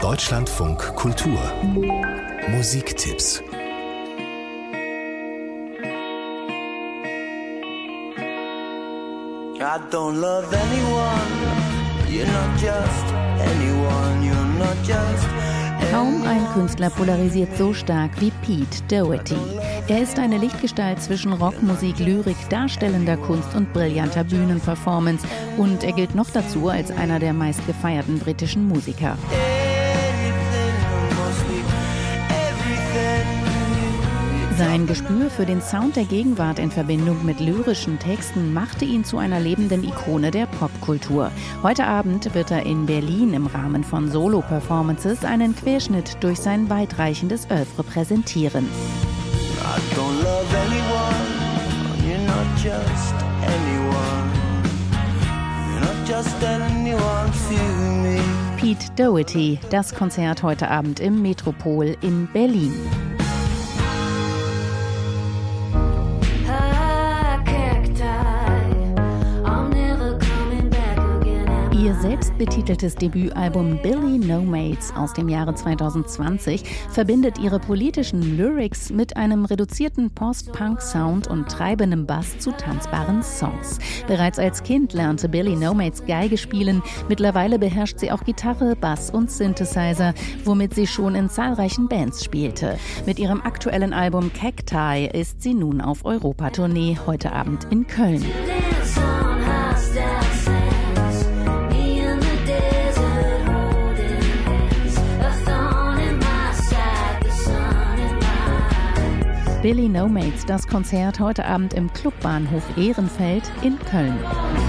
Deutschlandfunk Kultur Musiktipps. I don't love anyone, you're not just anyone, you're not just anyone. Kaum ein Künstler polarisiert so stark wie Pete Doherty. Er ist eine Lichtgestalt zwischen Rockmusik, Lyrik, darstellender Kunst und brillanter Bühnenperformance. Und er gilt noch dazu als einer der meistgefeierten britischen Musiker. Sein Gespür für den Sound der Gegenwart in Verbindung mit lyrischen Texten machte ihn zu einer lebenden Ikone der Popkultur. Heute Abend wird er in Berlin im Rahmen von Solo-Performances einen Querschnitt durch sein weitreichendes Oeuvre präsentieren. I don't love anyone, you're not just anyone, you're not just anyone to me. Pete Doherty, das Konzert heute Abend im Metropol in Berlin. Ihr selbstbetiteltes Debütalbum Billy No Mates aus dem Jahre 2020 verbindet ihre politischen Lyrics mit einem reduzierten Post-Punk-Sound und treibendem Bass zu tanzbaren Songs. Bereits als Kind lernte Billy No Mates Geige spielen. Mittlerweile beherrscht sie auch Gitarre, Bass und Synthesizer, womit sie schon in zahlreichen Bands spielte. Mit ihrem aktuellen Album Cacti ist sie nun auf Europatournee, heute Abend in Köln. Billy No Mates, das Konzert heute Abend im Clubbahnhof Ehrenfeld in Köln.